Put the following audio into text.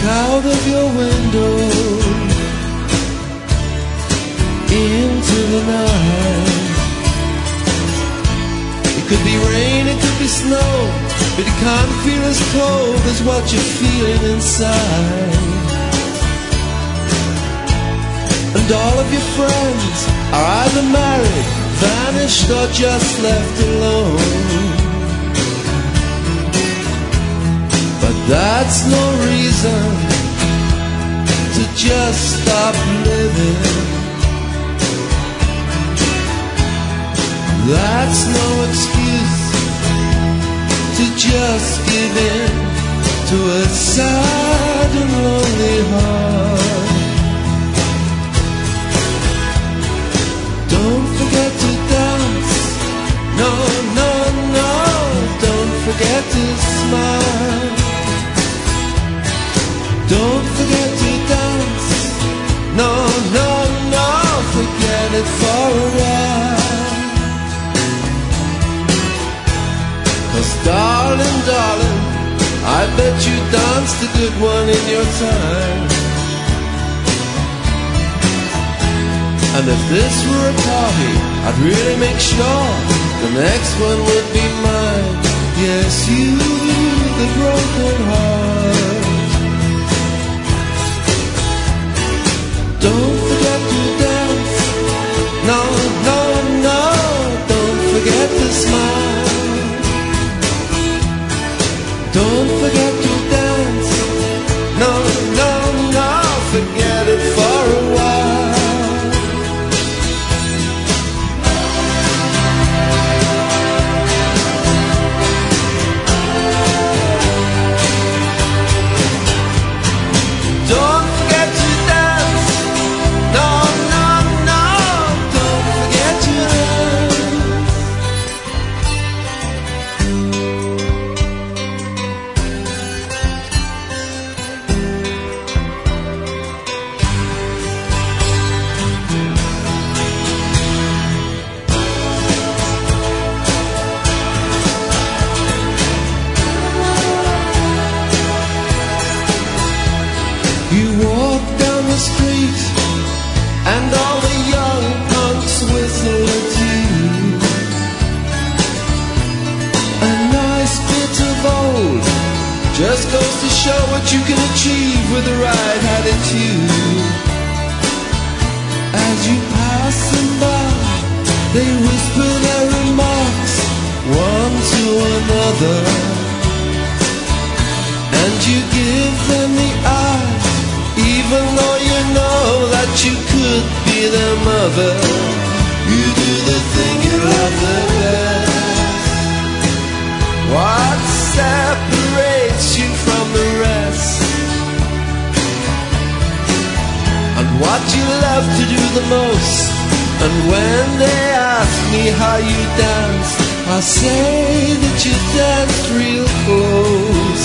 out of your window into the night. It could be rain, it could be snow, but it can't feel as cold as what you're feeling inside. And all of your friends are either married, vanished, or just left alone. But that's no reason to just stop living. That's no excuse to just give in to a sad and lonely heart. Don't forget to dance, no, no, no. Don't forget to smile. Don't forget to dance, no, no, no. Forget it for a while. 'Cause darling, darling, I bet you danced a good one in your time. And if this were a party, I'd really make sure the next one would be mine. Yes, you, the broken heart. Don't forget to dance, no, no, no. Don't forget to smile. Don't forget to dance, no, no, no. Forget it for a while. Don't forget to dance, no, no, no. Don't forget to dance. You walk down the street and all the young punks whistle at you. A nice bit of old just goes to show what you can achieve with the right attitude. As you pass them by, they whisper their remarks one to another, and you give them the eye, even though you know that you could be their mother. You do the thing you love the best. What separates you from the rest? And what you love to do the most? And when they ask me how you dance, I say that you danced real close.